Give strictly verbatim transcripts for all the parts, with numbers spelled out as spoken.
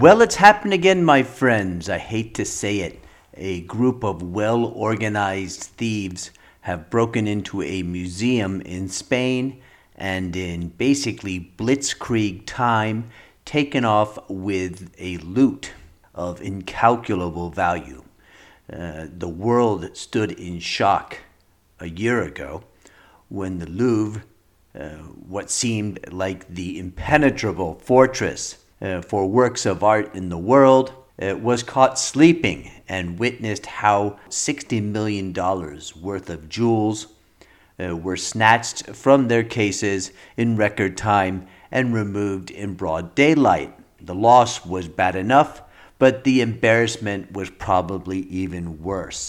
Well, it's happened again, my friends. I hate to say it. A group of well-organized thieves have broken into a museum in Spain and in basically blitzkrieg time taken off with a loot of incalculable value. Uh, the world stood in shock a year ago when the Louvre, uh, what seemed like the impenetrable fortress uh, for works of art in the world, uh, was caught sleeping and witnessed how sixty million dollars worth of jewels uh, were snatched from their cases in record time and removed in broad daylight. The loss was bad enough, but the embarrassment was probably even worse.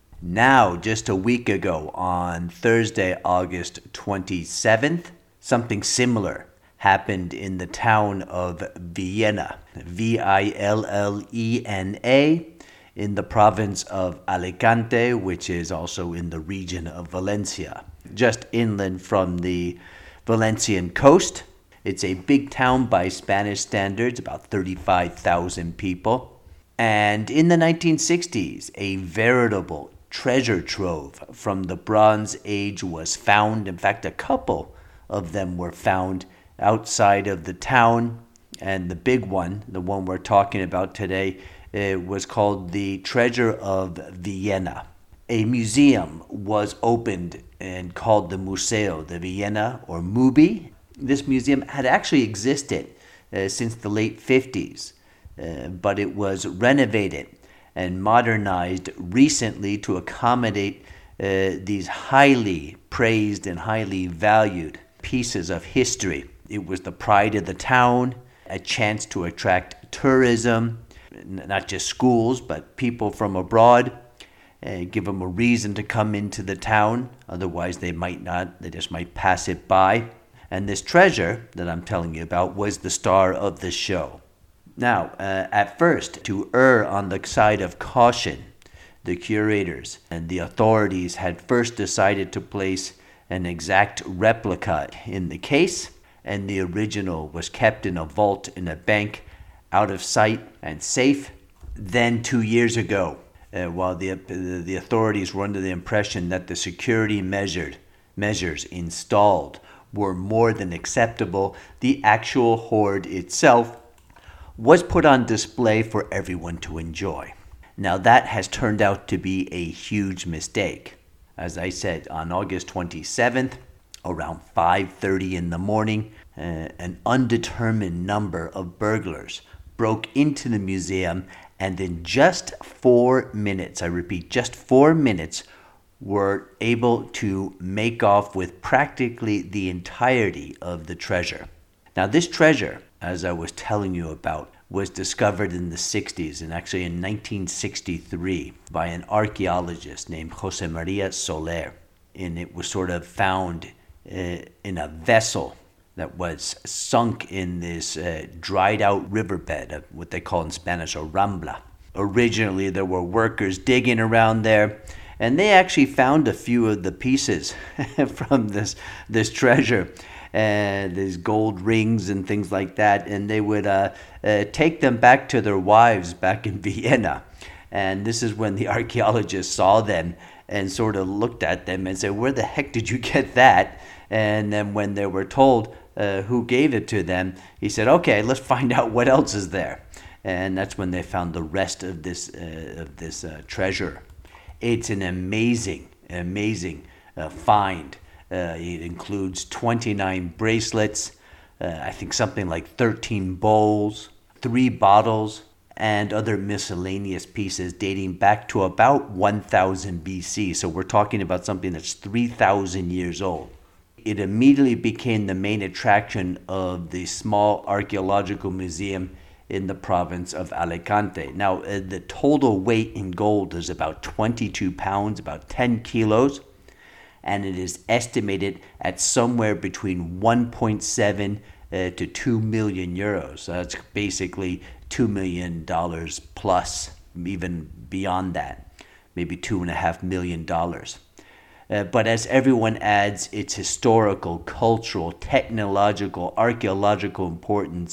Now, just a week ago, on Thursday, August twenty-seventh, something similar happened in the town of Villena, V I L L E N A, in the province of Alicante, which is also in the region of Valencia, just inland from the Valencian coast. It's a big town by Spanish standards, about thirty-five thousand people. And in the nineteen sixties, a veritable treasure trove from the Bronze Age was found. In fact, a couple of them were found outside of the town. And the big one, the one we're talking about today, uh, was called the Treasure of Villena. A museum was opened and called the Museo de Villena, or MUBI. This museum had actually existed uh, since the late fifties, uh, but it was renovated and modernized recently to accommodate uh, these highly praised and highly valued pieces of history. It was the pride of the town, a chance to attract tourism, not just schools, but people from abroad, uh, give them a reason to come into the town. Otherwise, they might not, they just might pass it by. And this treasure that I'm telling you about was the star of the show. Now, uh, at first, to err on the side of caution, the curators and the authorities had first decided to place an exact replica in the case, and the original was kept in a vault in a bank out of sight and safe. Then, two years ago, uh, while the, the authorities were under the impression that the security measured, measures installed were more than acceptable, the actual hoard itself was put on display for everyone to enjoy. Now that has turned out to be a huge mistake. As I said, on August twenty-seventh, around five thirty in the morning, uh, an undetermined number of burglars broke into the museum, and in just four minutes, I repeat, just four minutes, were able to make off with practically the entirety of the treasure. Now, this treasure, as I was telling you about, was discovered in the sixties, and actually in nineteen sixty-three, by an archaeologist named Jose Maria Soler. And it was sort of found uh, in a vessel that was sunk in this uh, dried out riverbed, of what they call in Spanish a rambla. Originally, there were workers digging around there, and they actually found a few of the pieces from this this treasure, and these gold rings and things like that. And they would uh, uh, take them back to their wives back in Vienna. And this is when the archaeologists saw them and sort of looked at them and said, "Where the heck did you get that?" And then when they were told uh, who gave it to them, he said, "Okay, let's find out what else is there." And that's when they found the rest of this uh, of this uh, treasure. It's an amazing, amazing uh, find. Uh, it includes twenty-nine bracelets, uh, I think something like thirteen bowls, three bottles, and other miscellaneous pieces dating back to about one thousand B C. So we're talking about something that's three thousand years old. It immediately became the main attraction of the small archaeological museum in the province of Alicante. Now, uh, the total weight in gold is about twenty-two pounds, about ten kilos, and it is estimated at somewhere between one point seven uh, to two million euros. So that's basically two million dollars plus, even beyond that, maybe two and a half million dollars. Uh, but as everyone adds its historical, cultural, technological, archaeological importance,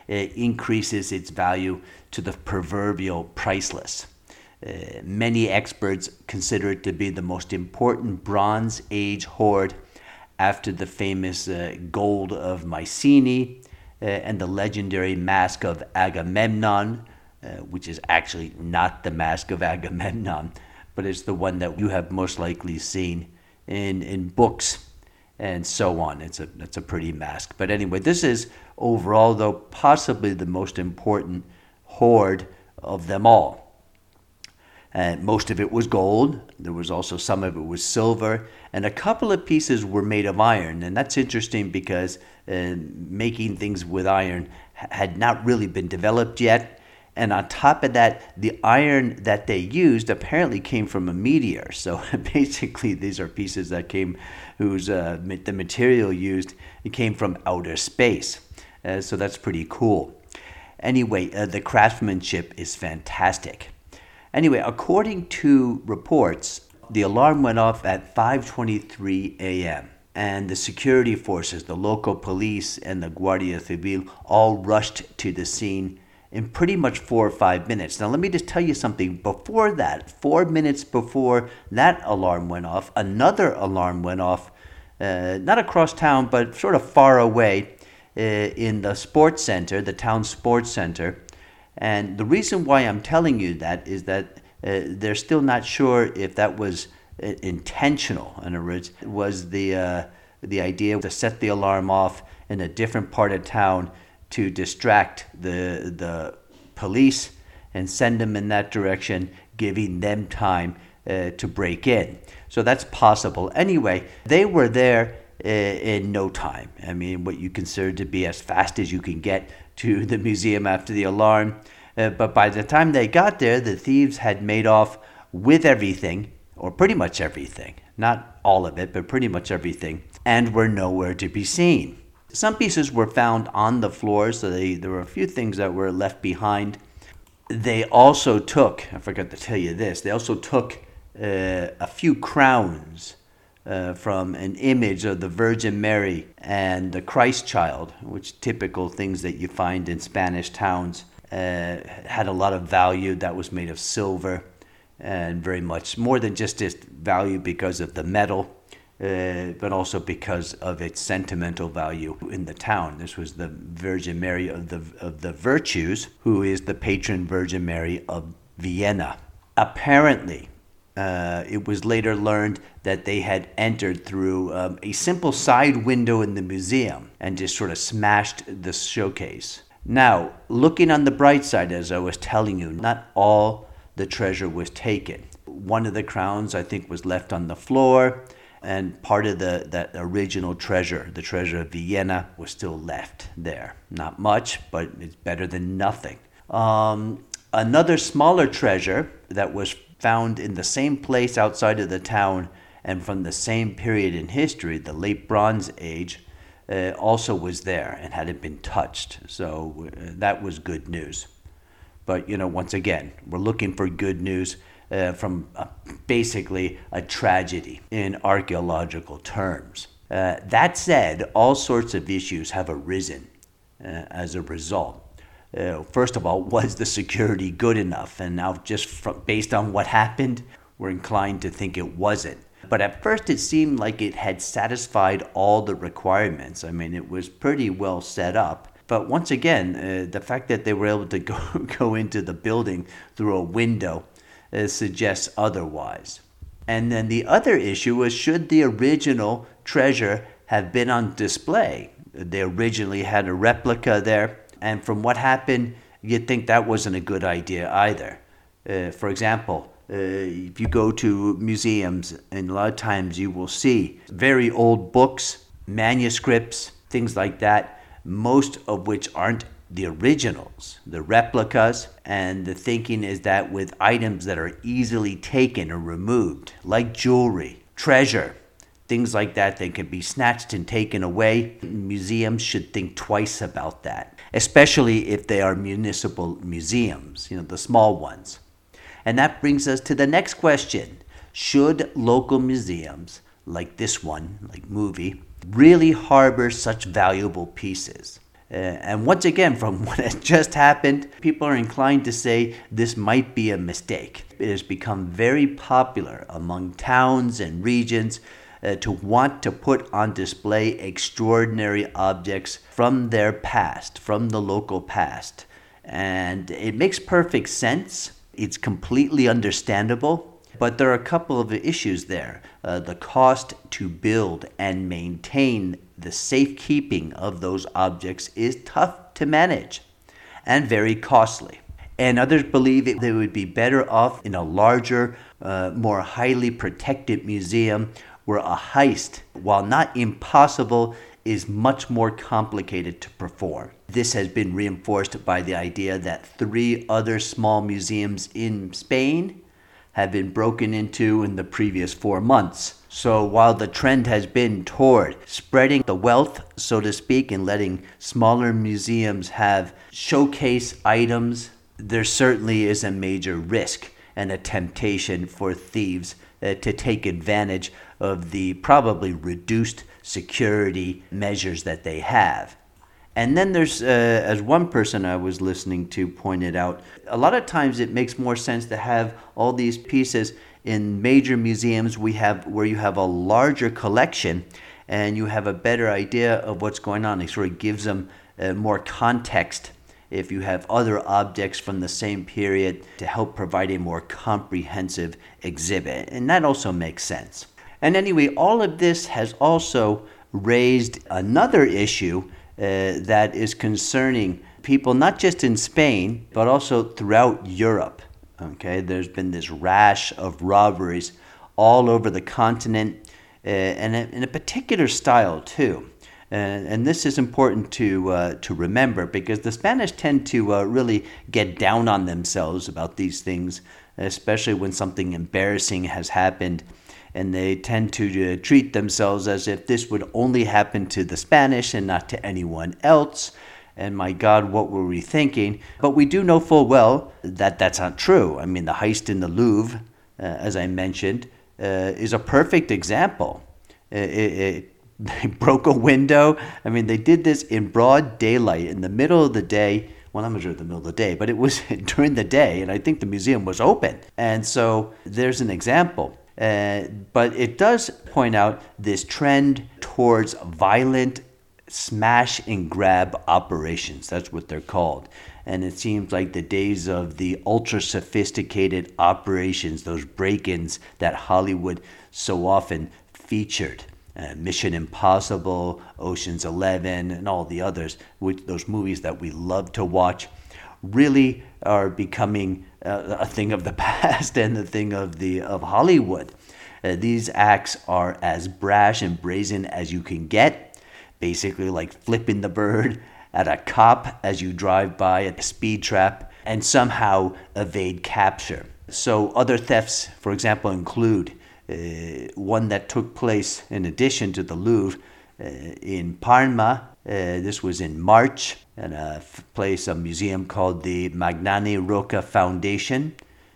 it increases its value to the proverbial priceless. Uh, many experts consider it to be the most important Bronze Age hoard after the famous uh, gold of Mycenae uh, and the legendary mask of Agamemnon, uh, which is actually not the mask of Agamemnon, but it's the one that you have most likely seen in, in books and so on. It's a, it's a pretty mask. But anyway, this is overall, though, possibly the most important hoard of them all. Uh, most of it was gold. There was also some of it was silver, and a couple of pieces were made of iron. And that's interesting because uh, making things with iron had not really been developed yet. And on top of that, the iron that they used apparently came from a meteor. So basically, these are pieces that came, whose uh, the material used it came from outer space. Uh, so that's pretty cool. Anyway, uh, the craftsmanship is fantastic. Anyway, according to reports, the alarm went off at five twenty-three a.m. and the security forces, the local police and the Guardia Civil all rushed to the scene in pretty much four or five minutes. Now, let me just tell you something. Before that, four minutes before that alarm went off, another alarm went off, uh, not across town, but sort of far away uh, in the sports center, the town sports center. And the reason why I'm telling you that is that uh, they're still not sure if that was uh, intentional. In other words, was the uh, the idea to set the alarm off in a different part of town to distract the the police and send them in that direction, giving them time uh, to break in. So that's possible. Anyway, they were there uh, in no time. I mean, what you consider to be as fast as you can get to the museum after the alarm. Uh, but by the time they got there, the thieves had made off with everything, or pretty much everything. Not all of it, but pretty much everything, and were nowhere to be seen. Some pieces were found on the floor, so they, there were a few things that were left behind. They also took, I forgot to tell you this, they also took uh, a few crowns uh, from an image of the Virgin Mary and the Christ child, which typical things that you find in Spanish towns, uh, had a lot of value. That was made of silver, and very much more than just its value because of the metal, uh, but also because of its sentimental value in the town. This was the Virgin Mary of the of the Virtues, who is the patron Virgin Mary of Vienna. Apparently, uh, it was later learned that they had entered through um, a simple side window in the museum and just sort of smashed the showcase. Now, looking on the bright side, as I was telling you, not all the treasure was taken. One of the crowns, I think, was left on the floor, and part of the that original treasure, the treasure of Vienna, was still left there. Not much, but it's better than nothing. Um, another smaller treasure that was found in the same place outside of the town and from the same period in history, the late Bronze Age, uh, also was there and hadn't been touched. So uh, that was good news. But, you know, once again, we're looking for good news uh, from uh, basically a tragedy in archaeological terms. Uh, that said, all sorts of issues have arisen uh, as a result. Uh, first of all, was the security good enough? And now just from, based on what happened, we're inclined to think it wasn't. But at first it seemed like it had satisfied all the requirements. I mean, it was pretty well set up. But once again, uh, the fact that they were able to go, go into the building through a window uh, suggests otherwise. And then the other issue was, should the original treasure have been on display? They originally had a replica there, and from what happened, you'd think that wasn't a good idea either. Uh, for example, uh, if you go to museums, and a lot of times you will see very old books, manuscripts, things like that, most of which aren't the originals, the replicas. And the thinking is that with items that are easily taken or removed, like jewelry, treasure, things like that, they can be snatched and taken away. Museums should think twice about that, especially if they are municipal museums, you know, the small ones. And that brings us to the next question. Should local museums, like this one, like Movie, really harbor such valuable pieces? Uh, and once again, from what has just happened, people are inclined to say this might be a mistake. It has become very popular among towns and regions uh, to want to put on display extraordinary objects from their past, from the local past. And it makes perfect sense. It's completely understandable. But there are a couple of issues there. Uh, the cost to build and maintain the safekeeping of those objects is tough to manage and very costly. And others believe it, they would be better off in a larger, uh, more highly protected museum where a heist, while not impossible, is much more complicated to perform. This has been reinforced by the idea that three other small museums in Spain have been broken into in the previous four months. So while the trend has been toward spreading the wealth, so to speak, and letting smaller museums have showcase items, there certainly is a major risk and a temptation for thieves uh, to take advantage of the probably reduced security measures that they have. And then there's, uh, as one person I was listening to pointed out, a lot of times it makes more sense to have all these pieces in major museums we have where you have a larger collection and you have a better idea of what's going on. It sort of gives them uh, more context if you have other objects from the same period to help provide a more comprehensive exhibit. And that also makes sense. And anyway, all of this has also raised another issue Uh, that is concerning people not just in Spain, but also throughout Europe. Okay, there's been this rash of robberies all over the continent, uh, and in a particular style too. Uh, and this is important to uh, to remember because the Spanish tend to uh, really get down on themselves about these things, especially when something embarrassing has happened. And they tend to uh, treat themselves as if this would only happen to the Spanish and not to anyone else. And my God, what were we thinking? But we do know full well that that's not true. I mean, the heist in the Louvre, uh, as I mentioned, uh, is a perfect example. It, it, it, they broke a window. I mean, they did this in broad daylight in the middle of the day. Well, I'm not sure the middle of the day, but it was during the day. And I think the museum was open. And so there's an example. Uh, but it does point out this trend towards violent smash and grab operations. That's what they're called. And it seems like the days of the ultra sophisticated operations, those break-ins that Hollywood so often featured, uh, Mission Impossible, Ocean's Eleven, and all the others, which those movies that we love to watch, really are becoming uh, a thing of the past and the thing of the of Hollywood. Uh, these acts are as brash and brazen as you can get, basically like flipping the bird at a cop as you drive by at a speed trap and somehow evade capture. So other thefts, for example, include uh, one that took place in addition to the Louvre uh, in Parma. Uh, this was in March at a place, a museum called the Magnani Rocca Foundation.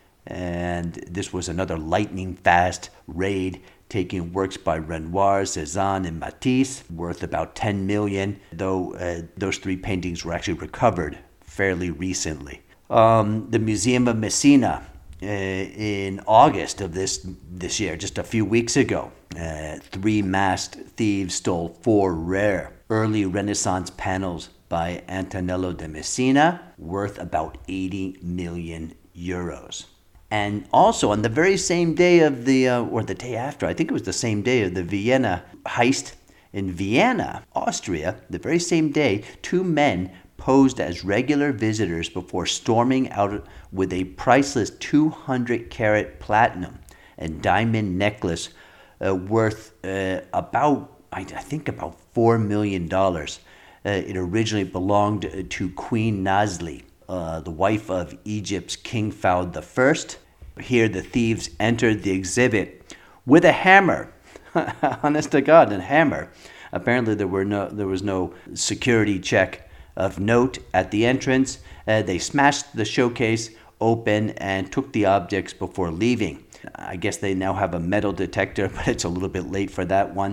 And this was another lightning-fast raid taking works by Renoir, Cézanne, and Matisse, worth about ten million dollars, though uh, those three paintings were actually recovered fairly recently. Um, the Museum of Messina, uh, in August of this this year, just a few weeks ago, uh, three masked thieves stole four rare early Renaissance panels by Antonello de Messina, worth about eighty million euros. And also on the very same day of the, uh, or the day after, I think it was the same day of the Vienna heist in Vienna, Austria, the very same day, two men posed as regular visitors before storming out with a priceless two hundred carat platinum and diamond necklace uh, worth uh, about, I, I think about four million dollars. Uh, it originally belonged to Queen Nazli, Uh, the wife of Egypt's King Fahd the First. Here the thieves entered the exhibit with a hammer. Honest to God, a hammer. Apparently there were no there was no security check of note at the entrance. Uh, they smashed the showcase open and took the objects before leaving. I guess they now have a metal detector, but it's a little bit late for that one.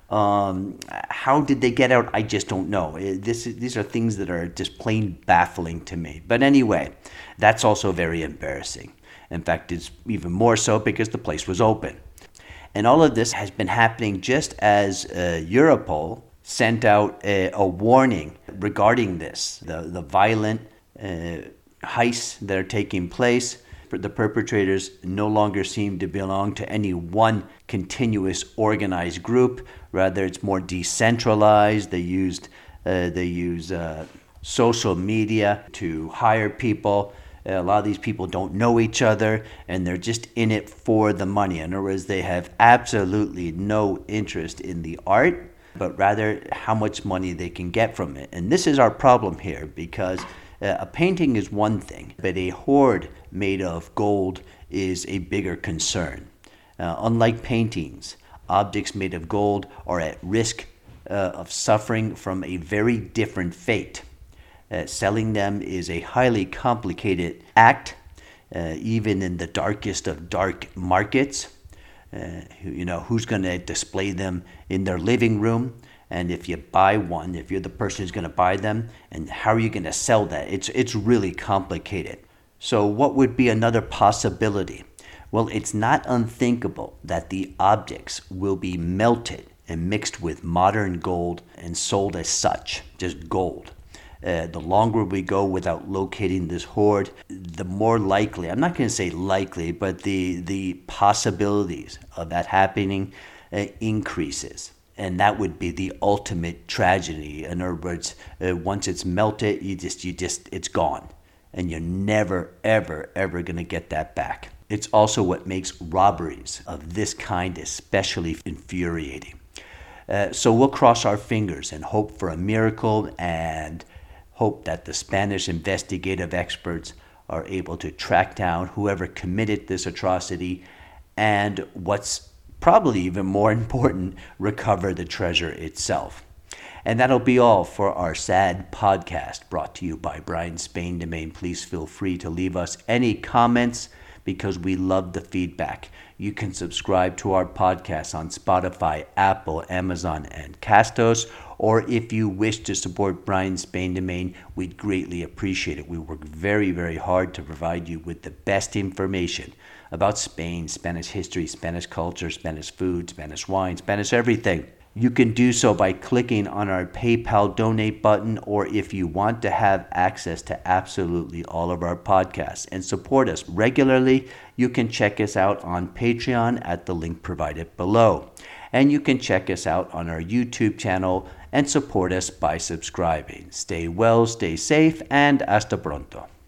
Um, how did they get out? I just don't know. It- This, these are things that are just plain baffling to me. But anyway, that's also very embarrassing. In fact, it's even more so because the place was open. And all of this has been happening just as uh, Europol sent out a, a warning regarding this, the, the violent uh, heists that are taking place. The perpetrators no longer seem to belong to any one continuous organized group. Rather, it's more decentralized. They used uh, they use uh, social media to hire people. A lot of these people don't know each other, and they're just in it for the money. In other words, they have absolutely no interest in the art, but rather how much money they can get from it. And this is our problem here, because uh, a painting is one thing, but a hoard made of gold is a bigger concern. Uh, unlike paintings, objects made of gold are at risk uh, of suffering from a very different fate. Uh, selling them is a highly complicated act, uh, even in the darkest of dark markets. Uh, you know, who's going to display them in their living room? And if you buy one, if you're the person who's going to buy them, and how are you going to sell that? It's, it's really complicated. So what would be another possibility? Well, it's not unthinkable that the objects will be melted and mixed with modern gold and sold as such, just gold. Uh, the longer we go without locating this hoard, the more likely, I'm not going to say likely, but the, the possibilities of that happening uh, increases. And that would be the ultimate tragedy. In other words, uh, once it's melted, you just, you just, it's gone. And you're never, ever, ever going to get that back. It's also what makes robberies of this kind especially infuriating. Uh, so we'll cross our fingers and hope for a miracle, and hope that the Spanish investigative experts are able to track down whoever committed this atrocity, and what's probably even more important, recover the treasure itself. And that'll be all for our sad podcast brought to you by Brian Spain Domain. Please feel free to leave us any comments, because we love the feedback. You can subscribe to our podcast on Spotify, Apple, Amazon, and Castos. Or if you wish to support Brian Spain Domain, we'd greatly appreciate it. We work very, very hard to provide you with the best information about Spain, Spanish history, Spanish culture, Spanish food, Spanish wine, Spanish everything. You can do so by clicking on our PayPal donate button, or if you want to have access to absolutely all of our podcasts and support us regularly, you can check us out on Patreon at the link provided below. And you can check us out on our YouTube channel and support us by subscribing. Stay well, stay safe, and hasta pronto.